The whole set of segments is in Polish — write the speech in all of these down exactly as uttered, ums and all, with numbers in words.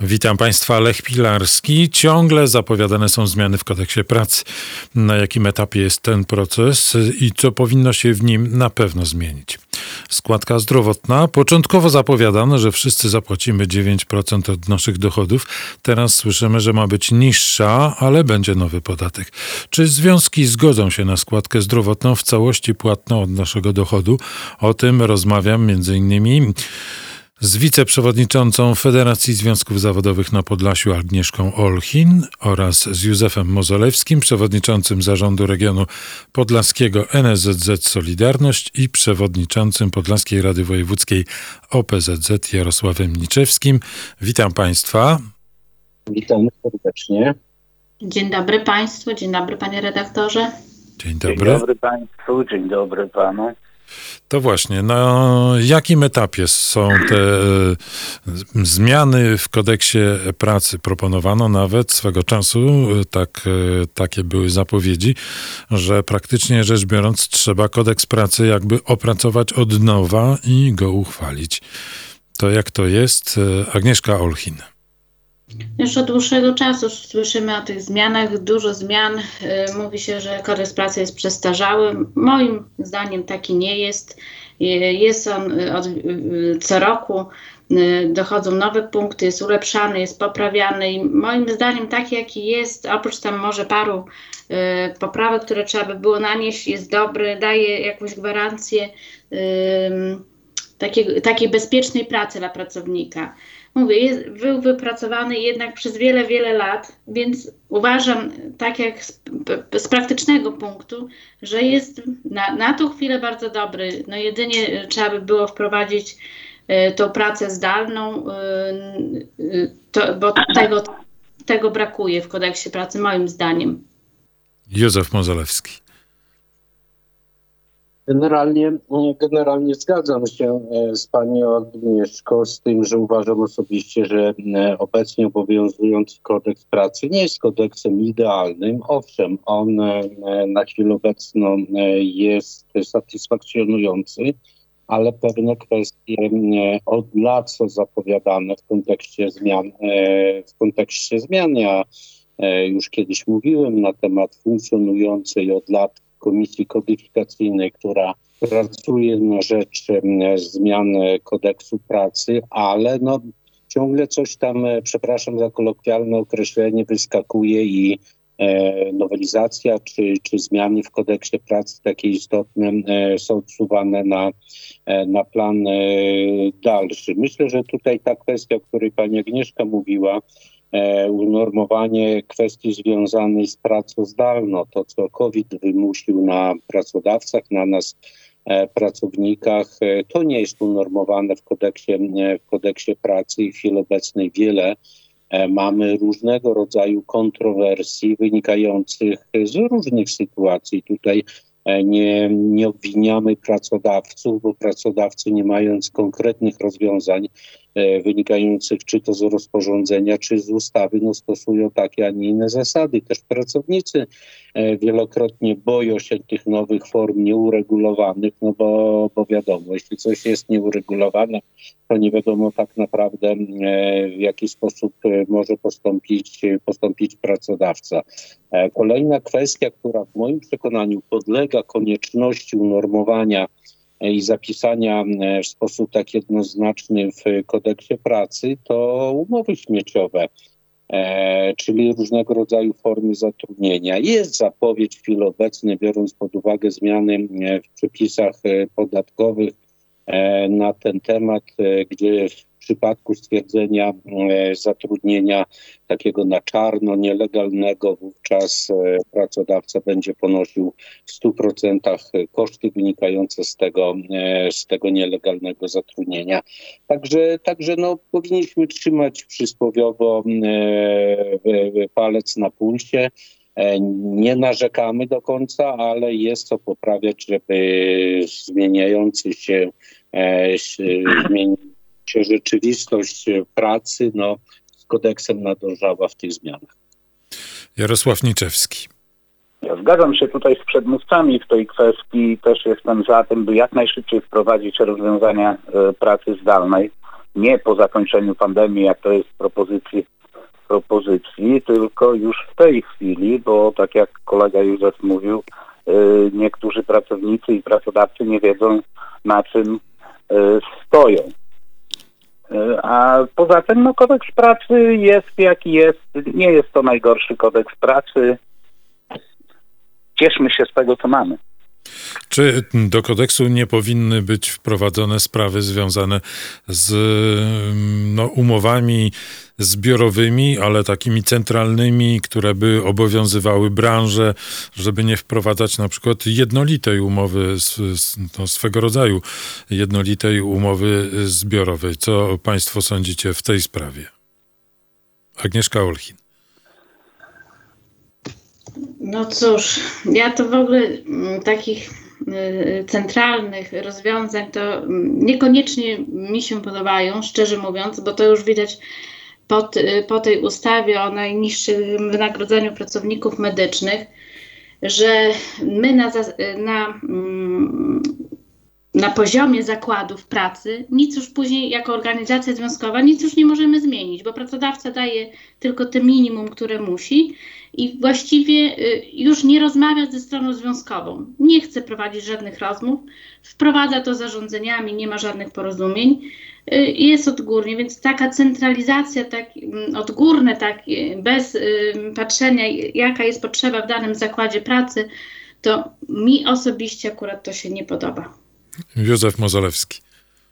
Witam Państwa, Lech Pilarski. Ciągle zapowiadane są zmiany w kodeksie pracy. Na jakim etapie jest ten proces i co powinno się w nim na pewno zmienić? Składka zdrowotna. Początkowo zapowiadano, że wszyscy zapłacimy dziewięć procent od naszych dochodów. Teraz słyszymy, że ma być niższa, ale będzie nowy podatek. Czy związki zgodzą się na składkę zdrowotną w całości płatną od naszego dochodu? O tym rozmawiam między innymi z wiceprzewodniczącą Federacji Związków Zawodowych na Podlasiu Agnieszką Olchin oraz z Józefem Mozolewskim, przewodniczącym Zarządu Regionu Podlaskiego N S Z Z Solidarność i przewodniczącym Podlaskiej Rady Wojewódzkiej O P Z Z Jarosławem Niczewskim. Witam Państwa. Witam serdecznie. Dzień dobry Państwu, dzień dobry Panie redaktorze. Dzień dobry. Dzień dobry Państwu, dzień dobry Panu. To właśnie, na jakim etapie są te zmiany w kodeksie pracy? Proponowano nawet swego czasu, tak, takie były zapowiedzi, że praktycznie rzecz biorąc trzeba kodeks pracy jakby opracować od nowa i go uchwalić. To jak to jest? Agnieszka Olchin. Już od dłuższego czasu słyszymy o tych zmianach, dużo zmian. Mówi się, że kodeks pracy jest przestarzały. Moim zdaniem taki nie jest. Jest on od, co roku, dochodzą nowe punkty, jest ulepszany, jest poprawiany i moim zdaniem taki jaki jest, oprócz tam może paru poprawek, które trzeba by było nanieść, jest dobry, daje jakąś gwarancję takiej, takiej bezpiecznej pracy dla pracownika. Mówię, jest, był wypracowany jednak przez wiele, wiele lat, więc uważam, tak jak z, z praktycznego punktu, że jest na, na tą chwilę bardzo dobry. No jedynie trzeba by było wprowadzić y, tą pracę zdalną, y, y, to, bo tego, tego brakuje w kodeksie pracy, moim zdaniem. Józef Mozolewski. Generalnie, generalnie zgadzam się z Panią Agnieszką z tym, że uważam osobiście, że obecnie obowiązujący kodeks pracy nie jest kodeksem idealnym. Owszem, on na chwilę obecną jest satysfakcjonujący, ale pewne kwestie od lat są zapowiadane w kontekście zmian, w kontekście zmian. Ja już kiedyś mówiłem na temat funkcjonującej od lat Komisji Kodyfikacyjnej, która pracuje na rzecz zmian kodeksu pracy, ale no ciągle coś tam, przepraszam za kolokwialne określenie, wyskakuje i e, nowelizacja czy, czy zmiany w kodeksie pracy takie istotne e, są odsuwane na, e, na plan e, dalszy. Myślę, że tutaj ta kwestia, o której pani Agnieszka mówiła, unormowanie kwestii związanej z pracą zdalną, to co COVID wymusił na pracodawcach, na nas e, pracownikach, e, to nie jest unormowane w kodeksie, e, w kodeksie pracy i w chwili obecnej wiele e, mamy różnego rodzaju kontrowersji wynikających z różnych sytuacji. Tutaj e, nie, nie obwiniamy pracodawców, bo pracodawcy nie mając konkretnych rozwiązań wynikających czy to z rozporządzenia, czy z ustawy, no stosują takie, a nie inne zasady. Też pracownicy wielokrotnie boją się tych nowych form nieuregulowanych, no bo, bo wiadomo, jeśli coś jest nieuregulowane, to nie wiadomo tak naprawdę w jaki sposób może postąpić, postąpić pracodawca. Kolejna kwestia, która w moim przekonaniu podlega konieczności unormowania i zapisania w sposób tak jednoznaczny w kodeksie pracy, to umowy śmieciowe, e, czyli różnego rodzaju formy zatrudnienia. Jest zapowiedź w chwili obecnej, biorąc pod uwagę zmiany w przepisach podatkowych e, na ten temat, e, gdzie w przypadku stwierdzenia e, zatrudnienia takiego na czarno, nielegalnego, wówczas e, pracodawca będzie ponosił w stu procentach koszty wynikające z tego, e, z tego nielegalnego zatrudnienia. Także, także no, powinniśmy trzymać przysłowiowo e, palec na pulsie. E, nie narzekamy do końca, ale jest co poprawiać, żeby zmieniający się e, zmienić się rzeczywistość pracy no, z kodeksem nadążała w tych zmianach. Jarosław Niczewski. Ja zgadzam się tutaj z przedmówcami w tej kwestii. Też jestem za tym, by jak najszybciej wprowadzić rozwiązania pracy zdalnej. nie po zakończeniu pandemii, jak to jest w propozycji, propozycji, tylko już w tej chwili, bo tak jak kolega Józef mówił, niektórzy pracownicy i pracodawcy nie wiedzą, na czym stoją. A poza tym no, kodeks pracy jest jaki jest. Nie jest to najgorszy kodeks pracy. Cieszmy się z tego, co mamy. Czy do kodeksu nie powinny być wprowadzone sprawy związane z no, umowami zbiorowymi, ale takimi centralnymi, które by obowiązywały branżę, żeby nie wprowadzać na przykład jednolitej umowy, no, swego rodzaju jednolitej umowy zbiorowej? Co państwo sądzicie w tej sprawie? Agnieszka Olchin. No cóż, ja to w ogóle m, takich y, centralnych rozwiązań to m, niekoniecznie mi się podobają, szczerze mówiąc, bo to już widać po, y, po tej ustawie o najniższym wynagrodzeniu pracowników medycznych, że my na, na, mm, na poziomie zakładów pracy nic już później jako organizacja związkowa nic już nie możemy zmienić, bo pracodawca daje tylko te minimum, które musi i właściwie już nie rozmawia ze stroną związkową. Nie chce prowadzić żadnych rozmów, wprowadza to zarządzeniami, nie ma żadnych porozumień, jest odgórnie, więc taka centralizacja tak, odgórne, tak, bez patrzenia jaka jest potrzeba w danym zakładzie pracy, to mi osobiście akurat to się nie podoba. Józef Mozolewski.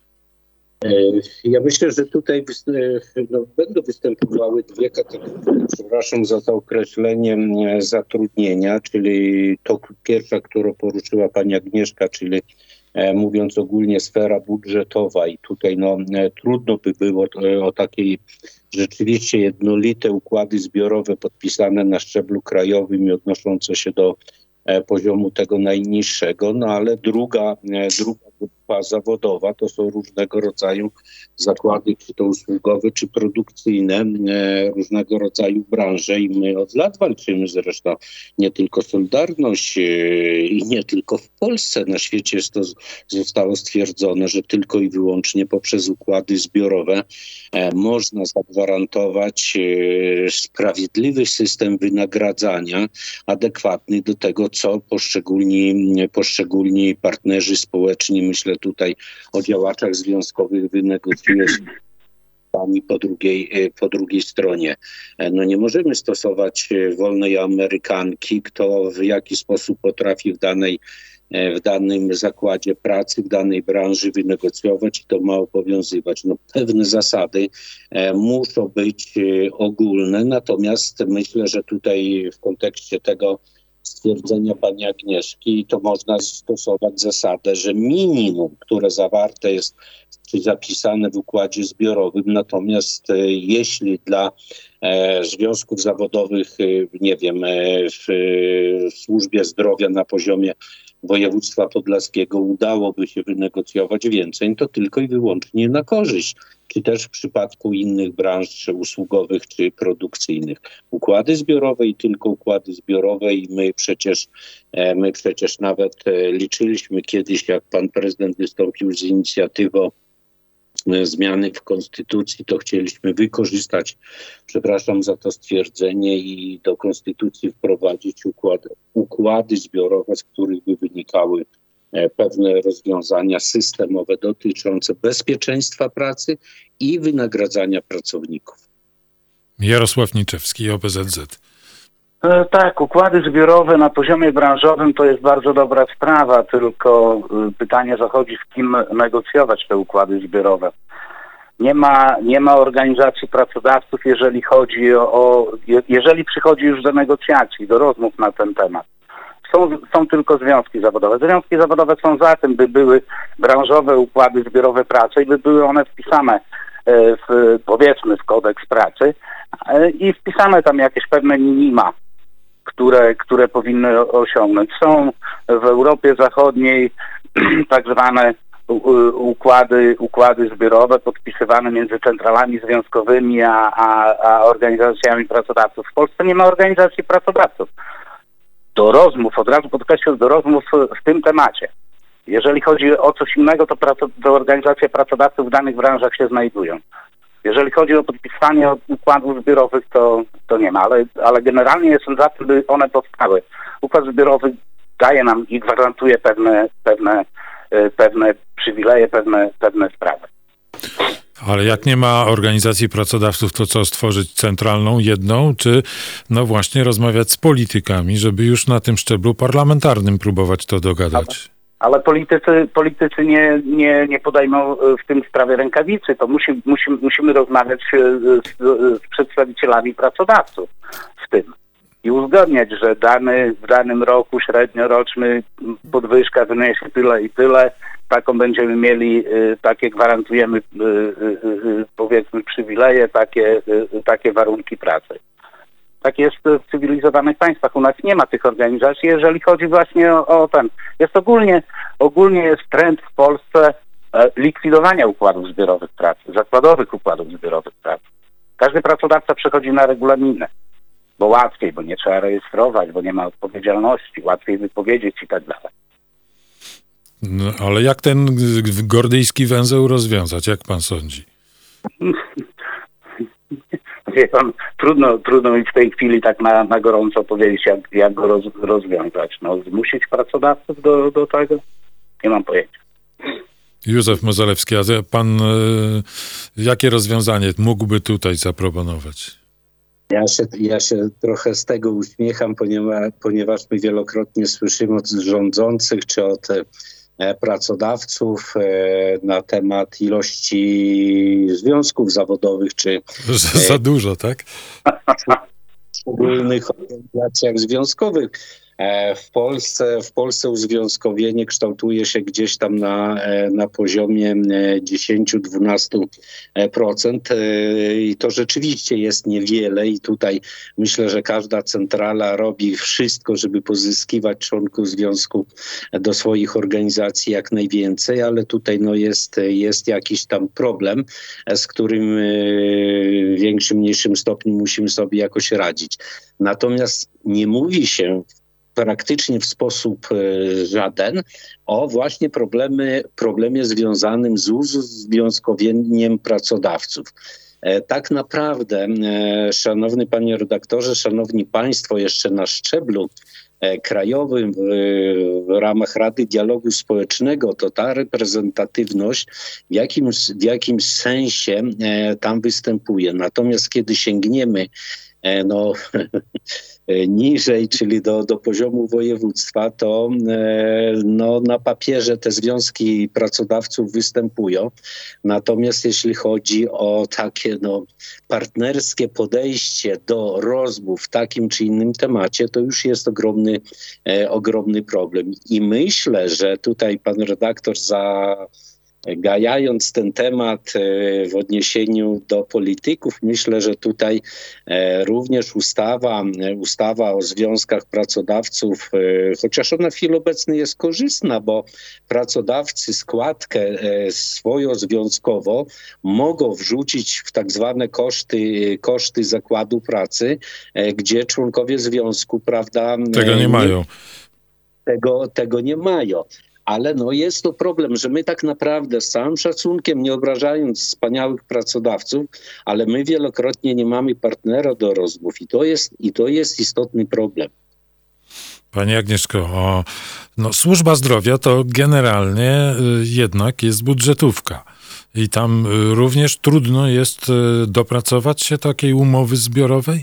Ja myślę, że tutaj no, będą występowały dwie kategorie. Przepraszam za to określenie zatrudnienia, czyli to pierwsza, którą poruszyła pani Agnieszka, czyli e, mówiąc ogólnie sfera budżetowa i tutaj no, e, trudno by było o, o takiej rzeczywiście jednolite układy zbiorowe podpisane na szczeblu krajowym i odnoszące się do e, poziomu tego najniższego, no ale druga, e, druga grupa zawodowa to są różnego rodzaju zakłady, czy to usługowe, czy produkcyjne, e, różnego rodzaju branże i my od lat walczymy zresztą nie tylko Solidarność e, i nie tylko w Polsce, na świecie jest to zostało stwierdzone, że tylko i wyłącznie poprzez układy zbiorowe e, można zagwarantować e, sprawiedliwy system wynagradzania adekwatny do tego, co poszczególni, poszczególni partnerzy społeczni, myślę tutaj o działaczach związkowych, wynegocjuje się po drugiej, po drugiej stronie. No nie możemy stosować wolnej amerykanki, kto w jaki sposób potrafi w danej w danym zakładzie pracy, w danej branży wynegocjować i to ma obowiązywać. No, pewne zasady e, muszą być e, ogólne, natomiast myślę, że tutaj w kontekście tego stwierdzenia pani Agnieszki to można stosować zasadę, że minimum, które zawarte jest czy zapisane w układzie zbiorowym, natomiast e, jeśli dla e, związków zawodowych, e, nie wiem, e, w, e, w służbie zdrowia na poziomie województwa podlaskiego udałoby się wynegocjować więcej, to tylko i wyłącznie na korzyść, czy też w przypadku innych branż, czy usługowych, czy produkcyjnych. Układy zbiorowe i tylko układy zbiorowe i my przecież, my przecież nawet liczyliśmy kiedyś, jak pan prezydent wystąpił z inicjatywą zmiany w konstytucji, to chcieliśmy wykorzystać, przepraszam za to stwierdzenie, i do konstytucji wprowadzić układy, układy zbiorowe, z których by wynikały pewne rozwiązania systemowe dotyczące bezpieczeństwa pracy i wynagradzania pracowników. Jarosław Niczewski, O B Z Z. E, tak, układy zbiorowe na poziomie branżowym to jest bardzo dobra sprawa, tylko y, pytanie zachodzi, z kim negocjować te układy zbiorowe. Nie ma, nie ma organizacji pracodawców, jeżeli chodzi o, o, jeżeli przychodzi już do negocjacji, do rozmów na ten temat. Są, są tylko związki zawodowe. Związki zawodowe są za tym, by były branżowe układy zbiorowe pracy i by były one wpisane w, powiedzmy, w kodeks pracy i wpisane tam jakieś pewne minima, które, które powinny osiągnąć. Są w Europie Zachodniej tak zwane układy, układy zbiorowe podpisywane między centralami związkowymi a, a, a organizacjami pracodawców. W Polsce nie ma organizacji pracodawców. Do rozmów, od razu podkreślę, do rozmów w tym temacie. Jeżeli chodzi o coś innego, to, praco, to organizacje pracodawców w danych branżach się znajdują. Jeżeli chodzi o podpisanie układów zbiorowych, to, to nie ma, ale, ale generalnie jestem za tym, by one powstały. Układ zbiorowy daje nam i gwarantuje pewne, pewne, pewne przywileje, pewne, pewne sprawy. Ale jak nie ma organizacji pracodawców, to co, stworzyć centralną, jedną, czy no właśnie rozmawiać z politykami, żeby już na tym szczeblu parlamentarnym próbować to dogadać? Ale, ale politycy, politycy nie, nie, nie podejmą w tym sprawie rękawicy. To musi, musi, musimy rozmawiać z, z przedstawicielami pracodawców w tym i uzgodniać, że dany, w danym roku średnioroczny podwyżka wyniesie tyle i tyle, taką będziemy mieli, takie gwarantujemy, powiedzmy, przywileje, takie, takie warunki pracy. Tak jest w cywilizowanych państwach. U nas nie ma tych organizacji, jeżeli chodzi właśnie o, o ten. Jest ogólnie, ogólnie jest trend w Polsce likwidowania układów zbiorowych pracy, zakładowych układów zbiorowych pracy. Każdy pracodawca przechodzi na regulaminy, bo łatwiej, bo nie trzeba rejestrować, bo nie ma odpowiedzialności, łatwiej wypowiedzieć i tak dalej. No, ale jak ten gordyjski węzeł rozwiązać, jak pan sądzi? Wie pan, trudno, trudno mi w tej chwili tak na, na gorąco powiedzieć, jak, jak go roz, rozwiązać. No, zmusić pracodawców do, do tego? Nie mam pojęcia. Józef Modzelewski, a pan y, jakie rozwiązanie mógłby tutaj zaproponować? Ja się, ja się trochę z tego uśmiecham, ponieważ, ponieważ my wielokrotnie słyszymy od rządzących czy od e, pracodawców e, na temat ilości związków zawodowych, czy Że za dużo, tak? w szczególnych organizacjach związkowych. W Polsce, w Polsce uzwiązkowienie kształtuje się gdzieś tam na, na poziomie dziesięć do dwunastu procent i to rzeczywiście jest niewiele i tutaj myślę, że każda centrala robi wszystko, żeby pozyskiwać członków związku do swoich organizacji jak najwięcej, ale tutaj no jest, jest jakiś tam problem, z którym w większym, mniejszym stopniu musimy sobie jakoś radzić. Natomiast nie mówi się praktycznie w sposób żaden o właśnie problemy, problemie związanym z uzwiązkowieniem pracodawców. Tak naprawdę, szanowny panie redaktorze, szanowni państwo, jeszcze na szczeblu krajowym w, w ramach Rady Dialogu Społecznego, to ta reprezentatywność w jakimś, w jakimś sensie tam występuje. Natomiast kiedy sięgniemy no niżej, czyli do, do poziomu województwa, to no, na papierze te związki pracodawców występują. Natomiast jeśli chodzi o takie no, partnerskie podejście do rozmów w takim czy innym temacie, to już jest ogromny, e, ogromny problem. I myślę, że tutaj pan redaktor za Gajając ten temat w odniesieniu do polityków, myślę, że tutaj również ustawa, ustawa o związkach pracodawców, chociaż ona w chwili obecnej jest korzystna, bo pracodawcy składkę swoją związkowo mogą wrzucić w tak zwane koszty, koszty zakładu pracy, gdzie członkowie związku, prawda, tego nie mają. Tego, tego nie mają. Ale no jest to problem, że my tak naprawdę z całym szacunkiem, nie obrażając wspaniałych pracodawców, ale my wielokrotnie nie mamy partnera do rozmów i to jest, i to jest istotny problem. Pani Agnieszko, o, no, służba zdrowia to generalnie y, jednak jest budżetówka i tam y, również trudno jest y, dopracować się takiej umowy zbiorowej?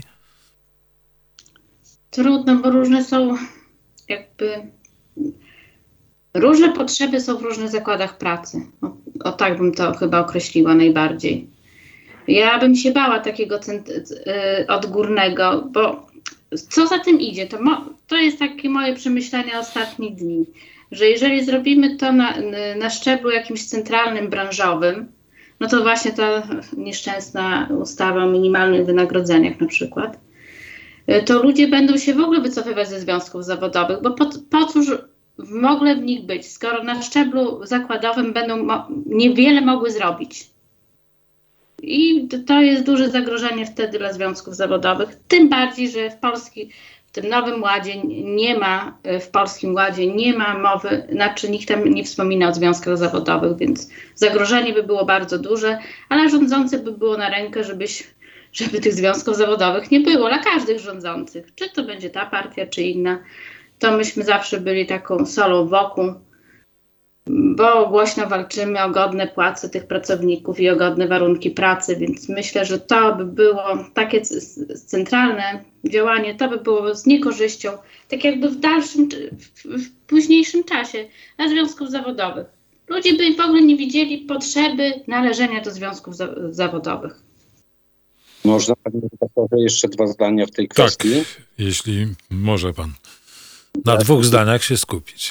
Trudno, bo różne są jakby... Różne potrzeby są w różnych zakładach pracy. O, o tak bym to chyba określiła najbardziej. Ja bym się bała takiego cent- y, odgórnego, bo co za tym idzie? To, mo- to jest takie moje przemyślenia ostatnich dni, że jeżeli zrobimy to na, na szczeblu jakimś centralnym, branżowym, no to właśnie ta nieszczęsna ustawa o minimalnych wynagrodzeniach na przykład, y, to ludzie będą się w ogóle wycofywać ze związków zawodowych, bo po, po cóż w ogóle w nich być, skoro na szczeblu zakładowym będą mo- niewiele mogły zrobić. I to jest duże zagrożenie wtedy dla związków zawodowych. Tym bardziej, że w, Polski, w tym Nowym Ładzie nie ma, w Polskim Ładzie nie ma mowy, znaczy nikt tam nie wspomina o związkach zawodowych, więc zagrożenie by było bardzo duże, ale rządzący by było na rękę, żebyś, żeby tych związków zawodowych nie było dla każdych rządzących. Czy to będzie ta partia, czy inna, to myśmy zawsze byli taką solą wokół, bo głośno walczymy o godne płace tych pracowników i o godne warunki pracy, więc myślę, że to by było takie centralne działanie, to by było z niekorzyścią, tak jakby w dalszym, w późniejszym czasie dla związków zawodowych. Ludzie by w ogóle nie widzieli potrzeby należenia do związków za zawodowych. Można, panie redaktorze, jeszcze dwa zdania w tej kwestii? Tak, jeśli może pan na dwóch zdaniach się skupić.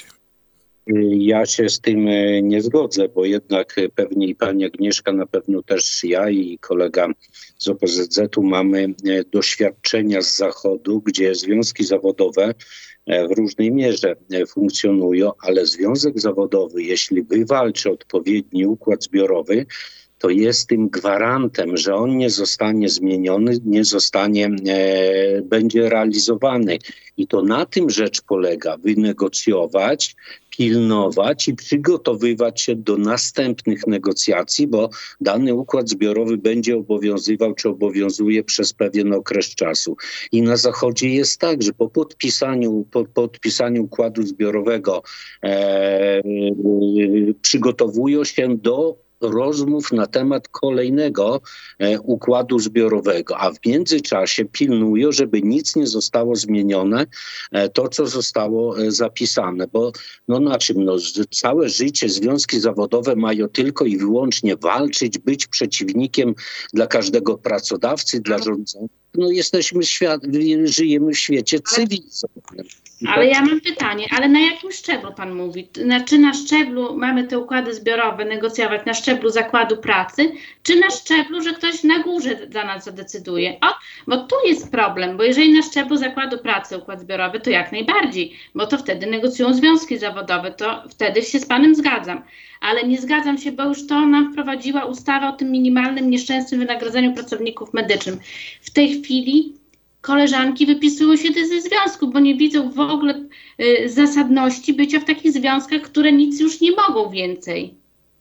Ja się z tym nie zgodzę, bo jednak pewnie i pani Agnieszka, na pewno też ja i kolega z O P Z Z u mamy doświadczenia z Zachodu, gdzie związki zawodowe w różnej mierze funkcjonują, ale związek zawodowy, jeśli wywalczy odpowiedni układ zbiorowy, to jest tym gwarantem, że on nie zostanie zmieniony, nie zostanie, e, będzie realizowany. I to na tym rzecz polega, wynegocjować, pilnować i przygotowywać się do następnych negocjacji, bo dany układ zbiorowy będzie obowiązywał, czy obowiązuje przez pewien okres czasu. I na Zachodzie jest tak, że po podpisaniu, po podpisaniu układu zbiorowego e, przygotowują się do rozmów na temat kolejnego e, układu zbiorowego, a w międzyczasie pilnują, żeby nic nie zostało zmienione, e, to co zostało e, zapisane, bo no na czym, no, całe życie związki zawodowe mają tylko i wyłącznie walczyć, być przeciwnikiem dla każdego pracodawcy, dla rządzących. No jesteśmy, świat, żyjemy w świecie cywilizowanym. Ale ja mam pytanie, ale na jakim szczeblu pan mówi? Czy na szczeblu mamy te układy zbiorowe negocjować, na szczeblu zakładu pracy, czy na szczeblu, że ktoś na górze dla nas zadecyduje? O, bo tu jest problem, bo jeżeli na szczeblu zakładu pracy układ zbiorowy, to jak najbardziej, bo to wtedy negocjują związki zawodowe, to wtedy się z panem zgadzam. Ale nie zgadzam się, bo już to nam wprowadziła ustawa o tym minimalnym nieszczęsnym wynagrodzeniu pracowników medycznych. W tej chwili koleżanki wypisują się ze związków, bo nie widzą w ogóle y, zasadności bycia w takich związkach, które nic już nie mogą więcej.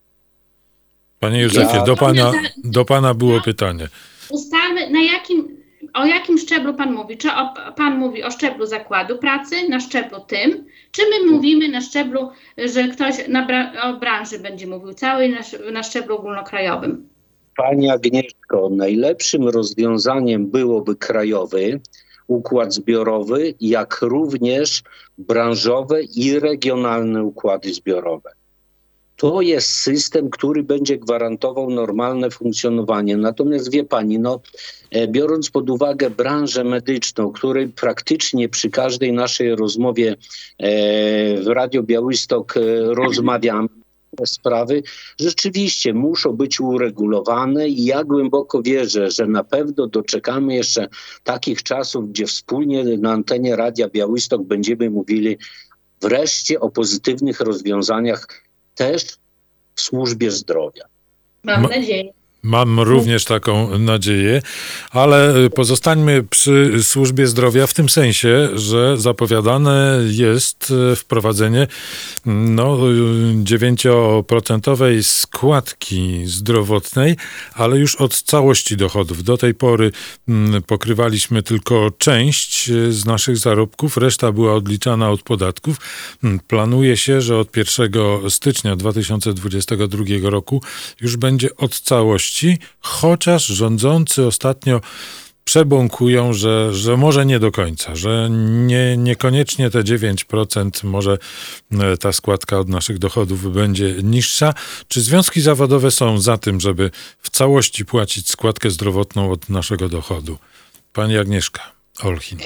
Panie Józefie, Ja- do pana, do pana było pytanie. Ustalmy, na jakim, o jakim szczeblu pan mówi? Czy o, pan mówi o szczeblu zakładu pracy, na szczeblu tym, czy my mówimy na szczeblu, że ktoś na bra o branży będzie mówił całej, na, na szczeblu ogólnokrajowym? Pani Agnieszko, najlepszym rozwiązaniem byłoby krajowy układ zbiorowy, jak również branżowe i regionalne układy zbiorowe. To jest system, który będzie gwarantował normalne funkcjonowanie. Natomiast wie pani, no, e, biorąc pod uwagę branżę medyczną, której praktycznie przy każdej naszej rozmowie e, w Radio Białystok e, rozmawiamy, te sprawy rzeczywiście muszą być uregulowane i ja głęboko wierzę, że na pewno doczekamy jeszcze takich czasów, gdzie wspólnie na antenie Radia Białystok będziemy mówili wreszcie o pozytywnych rozwiązaniach też w służbie zdrowia. Mam Ma- nadzieję. Mam również taką nadzieję, ale pozostańmy przy służbie zdrowia w tym sensie, że zapowiadane jest wprowadzenie no, dziewięcioprocentowej składki zdrowotnej, ale już od całości dochodów. Do tej pory mm, pokrywaliśmy tylko część z naszych zarobków, reszta była odliczana od podatków. Planuje się, że od pierwszego stycznia dwa tysiące dwudziestego drugiego roku już będzie od całości, chociaż rządzący ostatnio przebąkują, że, że może nie do końca, że nie, niekoniecznie te dziewięć procent, może ta składka od naszych dochodów będzie niższa. Czy związki zawodowe są za tym, żeby w całości płacić składkę zdrowotną od naszego dochodu? Pani Agnieszka Olchin.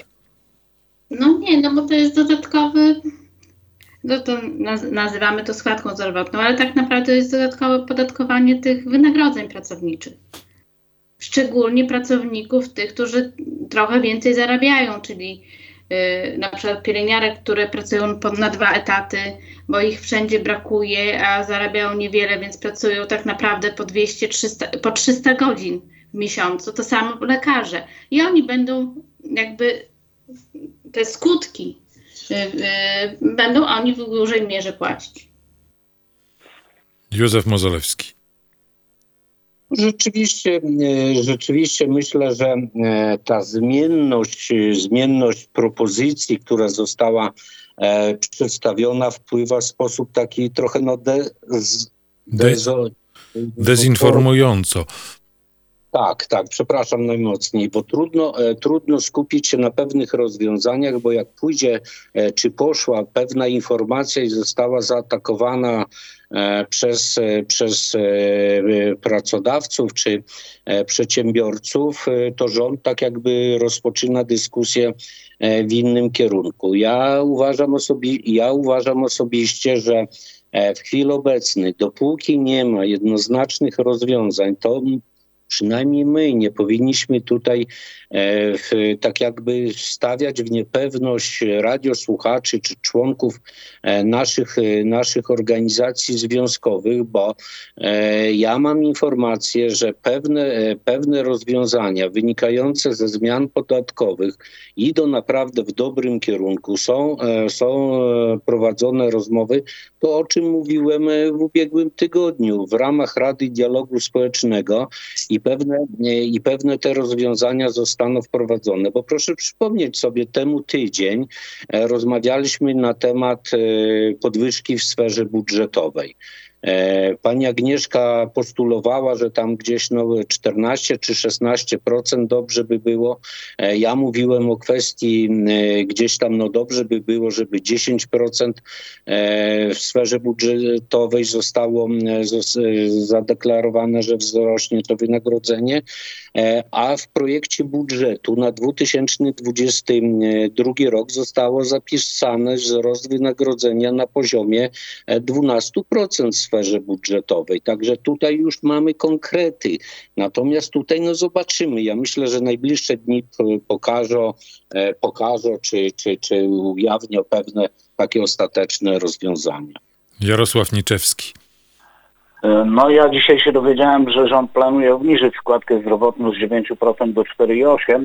No nie, no bo to jest dodatkowy, no to naz- nazywamy to składką zdrowotną, ale tak naprawdę to jest dodatkowe opodatkowanie tych wynagrodzeń pracowniczych. Szczególnie pracowników tych, którzy trochę więcej zarabiają, czyli yy, na przykład pielęgniarek, które pracują po, na dwa etaty, bo ich wszędzie brakuje, a zarabiają niewiele, więc pracują tak naprawdę po dwieście trzysta, po trzysta godzin w miesiącu. To samo lekarze. I oni będą jakby te skutki y, y, będą oni w dużej mierze płacić. Józef Mozolewski. Rzeczywiście, rzeczywiście myślę, że ta zmienność, zmienność propozycji, która została przedstawiona, wpływa w sposób taki trochę no de, de, dezinformująco. Tak, tak, przepraszam najmocniej, bo trudno, e, trudno skupić się na pewnych rozwiązaniach, bo jak pójdzie, e, czy poszła pewna informacja i została zaatakowana e, przez, e, przez e, pracodawców czy e, przedsiębiorców, e, to rząd tak jakby rozpoczyna dyskusję e, w innym kierunku. Ja uważam, osobi- ja uważam osobiście, że e, w chwili obecnej, dopóki nie ma jednoznacznych rozwiązań, to przynajmniej my nie powinniśmy tutaj e, w, tak jakby stawiać w niepewność radiosłuchaczy czy członków e, naszych, e, naszych organizacji związkowych, bo e, ja mam informację, że pewne, e, pewne rozwiązania wynikające ze zmian podatkowych idą naprawdę w dobrym kierunku. Są, e, są e, prowadzone rozmowy, to o czym mówiłem w ubiegłym tygodniu w ramach Rady Dialogu Społecznego i pewne, i pewne te rozwiązania zostaną wprowadzone. Bo proszę przypomnieć sobie, temu tydzień e, rozmawialiśmy na temat e, podwyżki w sferze budżetowej. E, Pani Agnieszka postulowała, że tam gdzieś no, czternaście czy szesnaście procent dobrze by było. E, Ja mówiłem o kwestii e, gdzieś tam no dobrze by było, żeby dziesięć procent e, w sferze budżetowej zostało e, zos- e, zadeklarowane, że wzrośnie to wynagrodzenie, e, a w projekcie budżetu na dwa tysiące dwudziesty drugi rok zostało zapisane wzrost wynagrodzenia na poziomie e, dwanaście procent w sferze budżetowej. Także tutaj już mamy konkrety. Natomiast tutaj no zobaczymy. Ja myślę, że najbliższe dni p- pokażą, e, pokażą czy, czy, czy ujawnią pewne takie ostateczne rozwiązania. Jarosław Niczewski. No ja dzisiaj się dowiedziałem, że rząd planuje obniżyć składkę zdrowotną z dziewięć procent do cztery przecinek osiem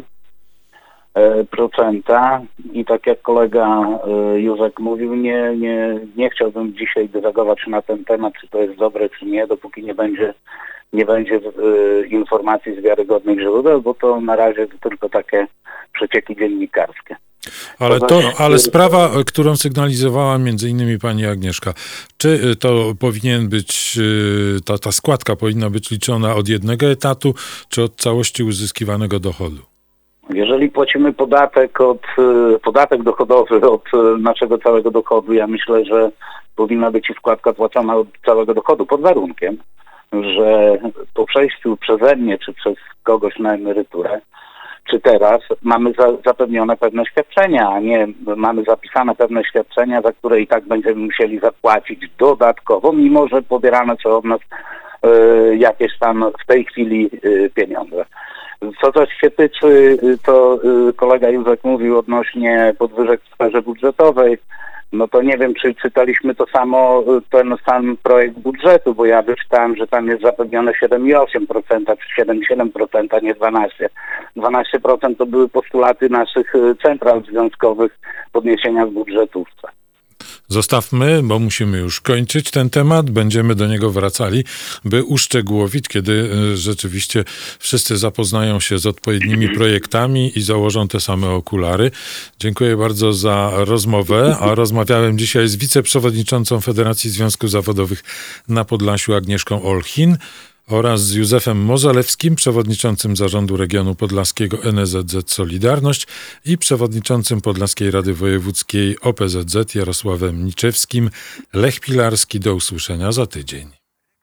procent i tak jak kolega Józek mówił, nie, nie, nie chciałbym dzisiaj dywagować na ten temat, czy to jest dobre, czy nie, dopóki nie będzie, nie będzie y, informacji z wiarygodnych źródeł, bo to na razie to tylko takie przecieki dziennikarskie. Ale, to, ale sprawa, którą sygnalizowała między innymi pani Agnieszka, czy to powinien być, ta, ta składka powinna być liczona od jednego etatu, czy od całości uzyskiwanego dochodu? Jeżeli płacimy podatek od podatek dochodowy od naszego całego dochodu, ja myślę, że powinna być i składka płacona od całego dochodu, pod warunkiem, że po przejściu przeze mnie, czy przez kogoś na emeryturę, czy teraz mamy za, zapewnione pewne świadczenia, a nie mamy zapisane pewne świadczenia, za które i tak będziemy musieli zapłacić dodatkowo, mimo że pobierane są od nas y, jakieś tam w tej chwili y, pieniądze. Co zaś się tyczy, to y, kolega Józek mówił odnośnie podwyżek w sferze budżetowej, no to nie wiem, czy czytaliśmy to samo, ten sam projekt budżetu, bo ja wyczytałem, że tam jest zapewnione siedem przecinek osiem procent, czy siedem przecinek siedem procent, a nie dwanaście procent. dwanaście procent to były postulaty naszych central związkowych podniesienia w budżetówce. Zostawmy, bo musimy już kończyć ten temat. Będziemy do niego wracali, by uszczegółowić, kiedy rzeczywiście wszyscy zapoznają się z odpowiednimi projektami i założą te same okulary. Dziękuję bardzo za rozmowę, a rozmawiałem dzisiaj z wiceprzewodniczącą Federacji Związków Zawodowych na Podlasiu Agnieszką Olchin oraz z Józefem Mozolewskim, przewodniczącym Zarządu Regionu Podlaskiego N S Z Z Solidarność i przewodniczącym Podlaskiej Rady Wojewódzkiej O P Z Z Jarosławem Niczewskim. Lech Pilarski, do usłyszenia za tydzień.